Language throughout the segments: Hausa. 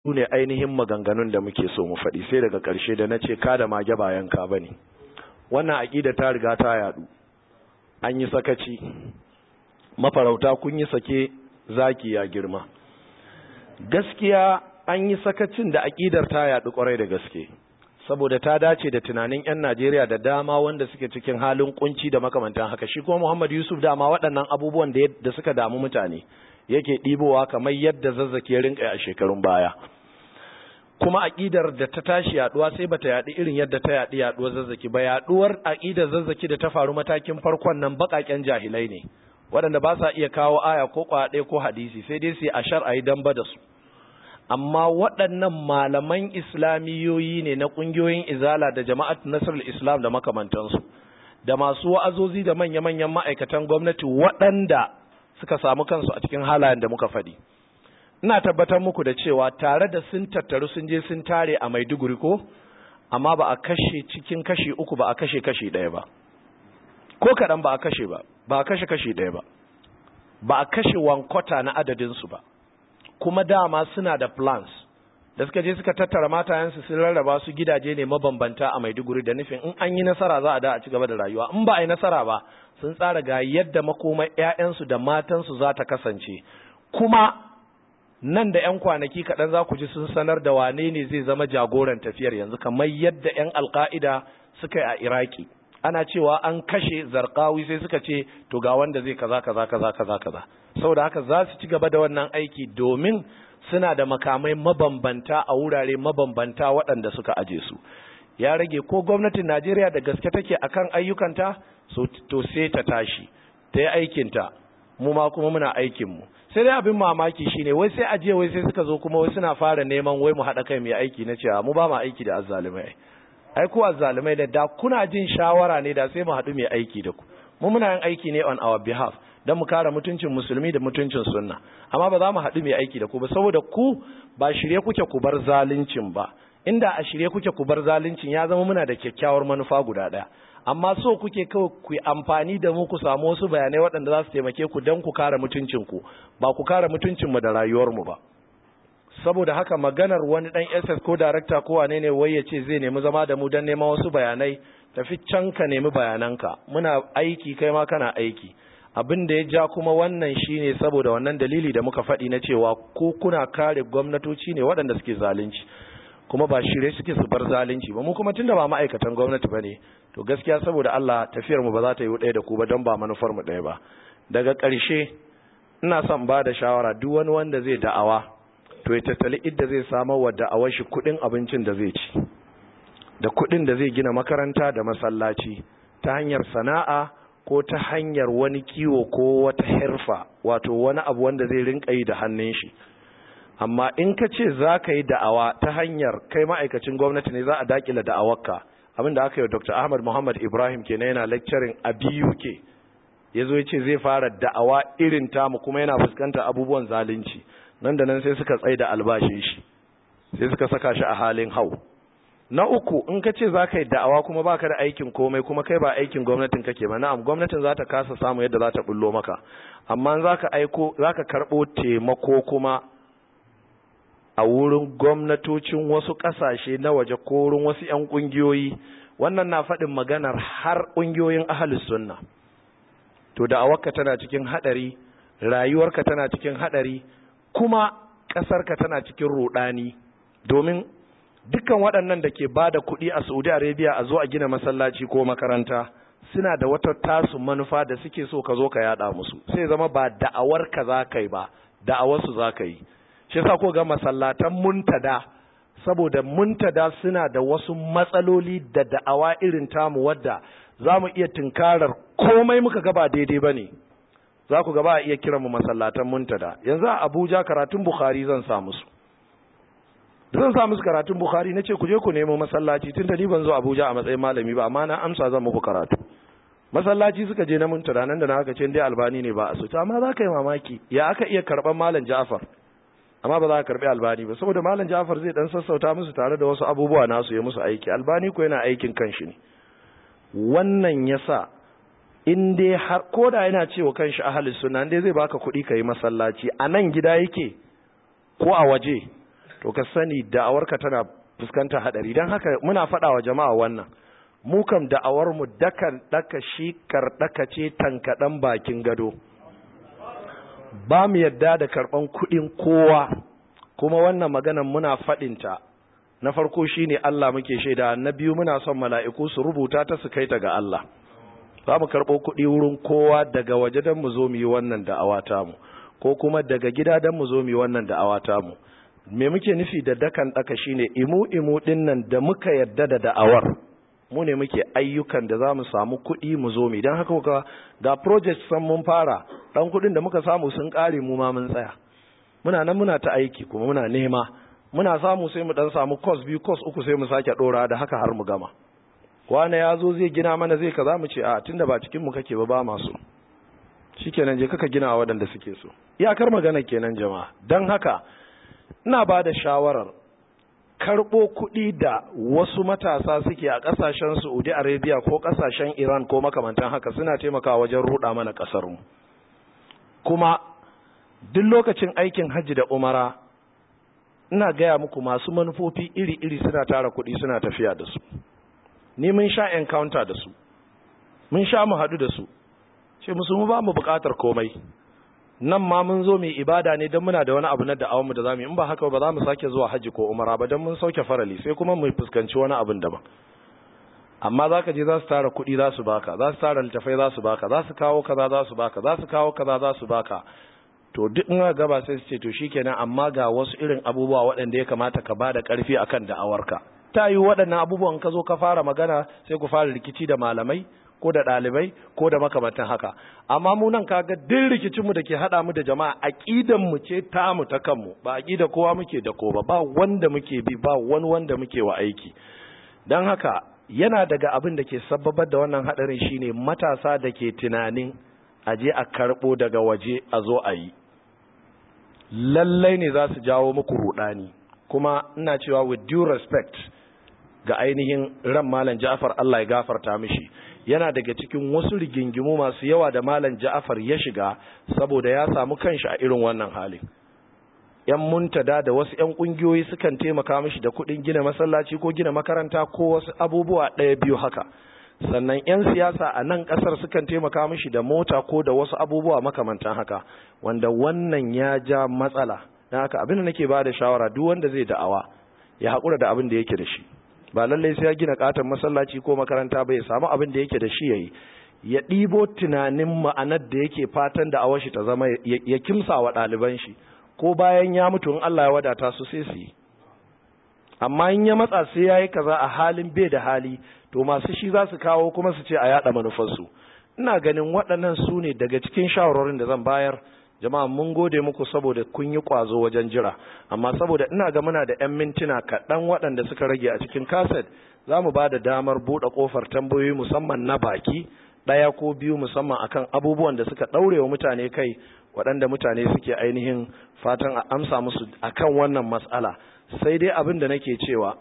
su ne ainihin maganganun da muke so mu faɗi sai daga ƙarshe da na ce ka da mage bayan ka bane wannan aƙida ta riga ta yadu an yi sakaci mafarauta kun yi sake zaki ya girma gaskiya an yi sakacin da aƙidar ta yadu ƙwarai da gaske saboda ta dace da tunanin 'yan Najeriya da dama wanda suke cikin halin kunci da makamantan haka shi kuma Muhammad Yusuf dama waɗannan abubuwan da suka damu mutane yake ɗibowa kamar yadda zazzake rinka a shekarun baya kuma aƙidar da ta tashi yaduwa sai bata yaɗi irin yadda ta yaɗi yaduwar zazzaki ba yaduwar aƙidar zazzaki da ta faru matakin farkon nan baƙaƙen jahilai ne waɗanda ba sa iya kawo aya ko kwaɗe ko hadisi sai dai su a shar'ayi damba da su amma waɗannan malaman islamiyoyi ne na ƙungiyoyin izala da jama'at nasrul islam da makamantansu da masu wa'azozi da manya-manyan ma'aikatan gwamnati waɗanda suka samu kansu a cikin halayen da muka faɗi ina tabbatar muku da cewa tare da sun tattaru sun je sun tare a Maiduguri ko amma ba a kashe cikin kashi uku ba a kashe kashi ɗaya ba ko kaɗan ba a kashe ba ba a kashe kashi ɗaya ba ba a kashe wankwata na adadinsu ba kuma dama suna da plans da suka je suka tattara matayensu sun rarraba su gidaje ne mabambanta a Maiduguri da nufin in an yi nasara za a da a ci gaba da rayuwa in ba a yi nasara ba sun tsara ga yadda makomar ƴaƴansu da matansu za ta kasance kuma nan da ƴan kwanaki kaɗan za ku ji sun sanar da wane ne zai zama jagoran tafiyar yanzu kamar yadda ƴan alƙa'ida suka yi a Iraki ana cewa an kashe Zarqawi sai suka ce to ga wanda zai kaza saboda haka za su ci gaba da wannan aiki domin suna da makamai mabambanta a wurare mabambanta waɗanda suka aje su ya rage ko gwamnatin Najeriya da gaske take akan ayyukanta to sai ta tashi ta yi aikinta mu ma kuma muna aikinmu sai dai abin mamaki shine wai sai aje wai sai suka zo kuma wai suna fara neman wai mu haɗa kai mai aiki na cewa mu ba mu aiki da azzalumai ai ko azzalumai da kuna jin shawara ne da sai mu haɗu mai aiki da ku mu muna yin aiki ne on our behalf don mu kare mutuncin musulmi da mutuncin sunna amma ba za mu haɗu mai aiki da ku ba saboda ku ba shirye kuke ku bar zaluncin ba inda a shirye kuke ku bar zaluncin ya zama muna da kyakkyawar manufa guda ɗaya amma so kuke kawai ku amfani da mu ku samu wasu bayanai waɗanda za su taimake ku don ku kare mutuncin ku ba ku kare mutuncin mu da rayuwar mu ba saboda haka maganar wani dan SS ko director ko wane ne wai ya ce zai nemi zama da mu don neman wasu bayanai tafi can ka nemi bayananka muna aiki kai ma kana aiki abin da ya ja kuma wannan shine saboda wannan dalili da muka faɗi na cewa ko kuna kare gwamnatoci ne waɗanda suke zalunci kuma ba shirye suke su bar zalunci ba mu kuma tunda ba ma'aikatan gwamnati bane to gaskiya saboda Allah tafiyar mu ba za ta yi ɗaya da ku ba don ba manufar mu ɗaya ba daga ƙarshe ina son ba da shawara duk wani wanda zai da'awa to ya tattali idda zai samar wa da'awar shi kuɗin abincin da zai ci da kuɗin da zai gina makaranta da masallaci ta hanyar sana'a ko ta hanyar wani kiwo ko wata hirfa wato wani abu wanda zai rinka yi da hannun shi amma in ka ce za ka yi da'awa ta hanyar kai ma'aikacin gwamnati ne za a dakila da'awarka abin da aka yi Dr. Ahmad Muhammad Ibrahim kenan yana lecturing a BUK ya zo ya ce zai fara da'awa irin tamu kuma yana fuskantar abubuwan zalunci nan da nan sai suka tsaye da albashin shi sai suka saka shi a halin hau na uku in ka ce za ka yi da'awa kuma ba ka da aikin komai kuma kai ba aikin gwamnatin kake ba na'am gwamnatin za ta kasa samu yadda za ta bullo maka amma za ka karɓo taimako kuma a wurin gwamnatocin wasu ƙasashe na waje ko wurin wasu 'yan ƙungiyoyi wannan na faɗin maganar har ƙungiyoyin ahlus sunna to da'awarka tana cikin haɗari rayuwarka tana cikin haɗari kuma ƙasarka tana cikin ruɗani domin dukkan waɗannan da ke ba da kuɗi a Saudi Arabia a zo a gina masallaci ko makaranta suna da wata tasu manufa da suke so ka zo ka yada musu sai zama ba da'awar ka za ka yi ba da'awar su za ka yi shi yasa ko ga masallatan muntada saboda muntada suna da wasu matsaloli da da'awa irin tamu wadda za mu iya tunkarar komai muka ga ba daidai ba ne za ku ga ba a iya kiran mu masallatan muntada yanzu a Abuja karatun Bukhari zan sa musu karatun Bukhari nace ku je ku nemo masallaci tunda ni ban zo Abuja a matsayin malami ba amma na amsa zan muku karatu masallaci suka je na muntura nan da na haka ce dai Albani ne ba a so amma za ka yi mamaki ya aka iya karban malam Ja'far amma ba za ka karbi Albani ba saboda malam Ja'far zai dan sassauta musu tare da wasu abubuwa nasu ya musu aiki Albani ko yana aikin kanshi ne wannan yasa in dai har koda yana cewa kanshi ahlus sunna dai zai baka kuɗi kai masallaci a nan gida yake ko a waje to ka sani da'awarka tana fuskantar hadari. Dan haka muna faɗa wa jama'a wannan, mu kam da'awar mu dakan daka shi kardaka ce tankadan bakin gado, ba mu yadda da karban kuɗin kowa. Kuma wannan maganar muna faɗinta, na farko shine Allah muke shaida, na biyu muna son mala'iku su rubuta ta su kai ta ga Allah. Za mu karɓo kuɗi wurin kowa daga waje don mu zo mu yi wannan da'awa tamu, ko kuma daga gida don mu zo mu yi wannan da'awa tamu. Me muke nufi da dakan daka shine imu din nan da muka yadda da da'awar, mu ne muke ayyukan da za mu samu kuɗi mu zo mu. Don haka ga project san mun fara, ɗan kuɗin da muka samu sun ƙare, mu ma mun tsaya. Muna nan muna ta aiki kuma muna nema, muna samu sai mu ɗan samu course 2 course 3 sai mu sake ɗora da haka har mu gama. Wane ya zo zai gina mana zai kaza mu ce a tunda ba cikin mu kake ba ma so, shikenan je kaka gina waɗanda suke so. Iyakar magana kenan jama'a. Don haka ina ba da shawarar karɓo kuɗi da wasu matasa suke a ƙasashen Saudi Arabia ko ƙasashen Iran ko makamantan haka, suna taimakawa wajen ruɗa mana ƙasarmu. Kuma duk lokacin aikin hajji da umara ina gaya muku masu manufofi iri-iri suna tara kuɗi suna tafiya da su. Ni mun sha encounter da su, mun sha mu haɗu da su, ce musu mu ba mu buƙatar komai, nan ma mun zo mu ibada ne don muna da wani abu na da'awar mu da zamu yi, in ba haka ba za mu sake zuwa hajji ko umara ba, don mun sauke farali sai kuma mu fuskanci wani abin daban. Amma za ka je za su tara kuɗi za su baka, za su tara littafai za su baka, za su kawo kaza za su baka, za su kawo kaza za su baka. To duk in aka gaba sai su ce to shikenan, amma ga wasu irin abubuwa waɗanda ya kamata ka bada ƙarfi akan da'awarka. Ta yi waɗannan abubuwan ka zo ka fara magana sai ku fara rikici da malamai ko da ɗalibai ko da makamantan haka. Amma mu nan kaga duk rikicinmu da ke haɗa mu da jama'a aƙidan mu ce tamu ta kanmu, ba aƙida kowa muke da ko ba wanda muke bi, ba wani wanda muke wa aiki. Don haka yana daga abin da ke sababar da wannan haɗarin shine matasa da ke tunanin a je a karɓo daga waje a zo a yi. Lallai ne za su jawo muku ruɗani, kuma ina cewa with due respect ga ainihin ran Malam Ja'far, Allah ya gafarta mishi, yana daga cikin wasu rigingimu masu yawa da Malam Ja'far ya shiga saboda ya samu kanshi a irin wannan halin. Yan muntada da wasu yan kungiyoyi sukan taimaka mishi da kuɗin gina masallaci ko gina makaranta ko wasu abubuwa ɗaya biyu haka. Sannan yan siyasa a nan ƙasar sukan taimaka mishi da mota ko da wasu abubuwa makamantan haka, wanda wannan ya ja matsala. Dan haka abin da nake ba da shawara, duk wanda zai da'awa ya haƙura da abin da yake da shi. Ba lallai sai ya gina katon masallaci ko makaranta ba, ya samu abin da yake da shi yayi, ya ɗibo tunanin ma'anar da yake fatan da awashi ta zama, ya kimsa wa ɗaliban shi, ko bayan ya mutu in Allah ya wadata su sai su yi. Amma in ya matsa sai yayi kaza a halin bai da hali, to masu shi za su kawo kuma su ce a yada manufarsu. Ina ganin waɗannan su ne daga cikin shawarorin da zan bayar. Jama'a mun gode muku saboda kun yi ƙwazo wajen jira, amma saboda ina ga muna da 'yan mintuna kaɗan waɗanda suka rage a cikin kaset, za mu ba da damar buɗe ƙofar tambayoyi musamman na baki ɗaya ko biyu, musamman akan abubuwan da suka ɗaure wa mutane kai, waɗanda mutane suke ainihin fatan a amsa musu akan wannan matsala. Sai dai abin da nake cewa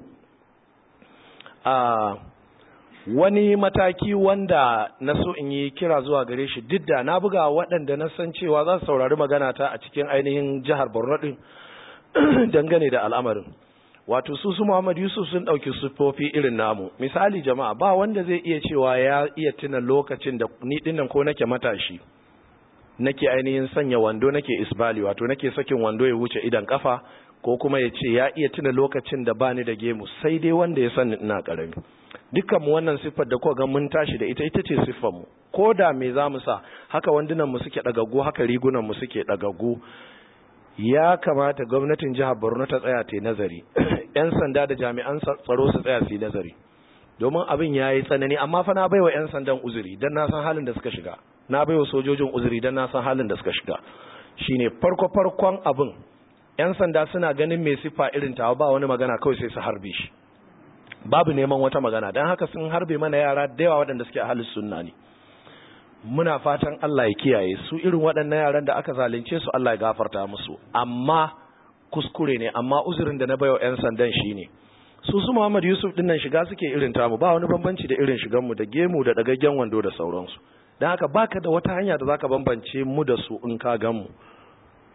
wani mataki wanda na so in yi kira zuwa gare shi, duk da na buga waɗanda na san cewa za su saurari magana ta a cikin ainihin jihar Borno ɗin dangane da al'amarin. Wato su Muhammad Yusuf sun ɗauki siffofi irin namu. Misali jama'a, ba wanda zai iya cewa ya iya tuna lokacin da ni dinnan ko nake matashi nake ainihin sanya wando, nake isbali, wato nake sakin wando ya wuce idan kafa, ko kuma ya ce ya iya tuna lokacin da bani da gemu, sai dai wanda ya sani ina karami. Dukkan mu wannan siffar da kuka ga mun tashi da ita ce siffar mu. Ko da me za mu sa, haka wandunan mu suke dagaggu, haka rigunan mu suke dagaggu. Ya kamata gwamnatin jihar Borno ta tsaya ta nazari, 'yan sanda da jami'an tsaro su tsaya su yi nazari, domin abin ya yi tsanani. Amma fa na baiwa 'yan sandan uzuri don na san halin da suka shiga, na baiwa sojojin uzuri don na san halin da suka shiga. Shine farkon abin, 'yan sanda suna ganin mai siffa irin tawa ba wani magana, kawai sai su harbe shi, babu neman wata magana. Don haka sun harbe mana yara da yawa waɗanda suke a halin sunna ne. Muna fatan Allah ya kiyaye su, irin waɗannan yaran da aka zalunce su Allah ya gafarta musu, amma kuskure ne. Amma uzurin da na baiwa 'yan sandan shine su Muhammad Yusuf dinnan shiga suke irin tamu, ba wani bambanci da irin shigan mu da gemu da dagaggen wando da sauransu. Don haka baka da wata hanya da zaka bambance mu da su in ka gan mu.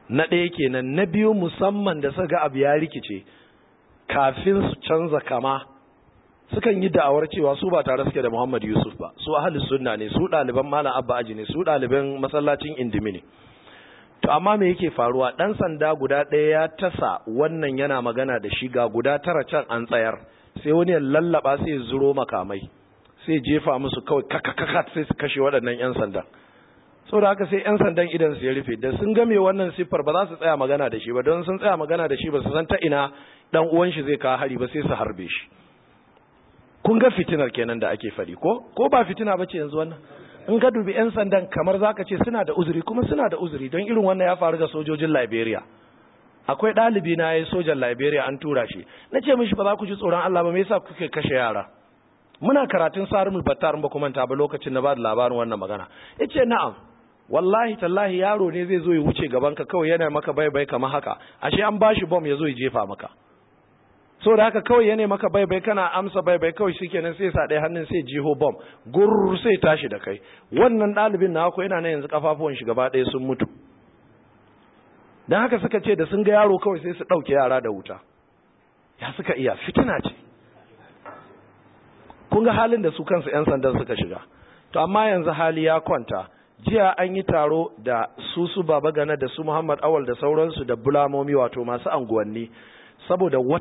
na ɗaya kenan. Na biyu, musamman da suka ga abu ya rikice, kafin su canza kama sukan yi da'awar cewa su ba tare suke da Muhammad Yusuf ba, su ahlus sunna ne, su ɗaliban Malam Abba Aji ne, su ɗaliban masallacin Indimi ne. To amma me yake faruwa? Dan sanda guda ɗaya ya tasa wannan yana magana da shi, ga guda 9 can an tsayar, sai wani ya lallaba sai ya zuro makamai sai jefa musu kawai kakakakat sai su kashe waɗannan 'yan sandan. Saboda haka sai 'yan sandan idan su ya rufe, da sun game wannan siffar ba za su tsaya magana da shi ba, don sun tsaya magana da shi ba su san ta ina dan uwan shi zai kawo hari ba, sai su harbe shi. Kun ga fitinar kenan da ake faɗi, ko ba fitina bace yanzu wannan? In ka dubi 'yan sandan kamar zaka ce suna da uzuri, kuma suna da uzuri, don irin wannan ya faru ga sojojin Liberia. Akwai ɗalibi na yayi sojan Liberia, an tura shi, na ce mishi ba za ku ji tsoron Allah ba, me yasa kuke kashe yara? Muna karatun Sarimul Battar ba kuma ta ba lokacin na ba da labarin wannan magana. Yace na'am, wallahi tallahi yaro ne zai zo ya wuce gaban ka kawai yana maka bai kamar haka, ashe an bashi bom ya zo ya jefa maka. So da haka kawai yana maka bai kana amsa bai kawai shikenan sai sa ɗaya hannun sai jiho bom, gurr sai tashi da kai. Wannan ɗalibin na ko yana nan yanzu kafafuwan shi gaba ɗaya sun mutu. Dan haka suka ce da sun ga yaro kawai sai su ɗauke yara da wuta. Ya suka iya, fitina ce. Kun ga halin da su kansu 'yan sandan suka shiga. To amma yanzu hali ya kwanta. Jiya an yi taro da su Baba Gana da su Muhammad Awal da sauransu da bulamomi, wato masu anguwanni, saboda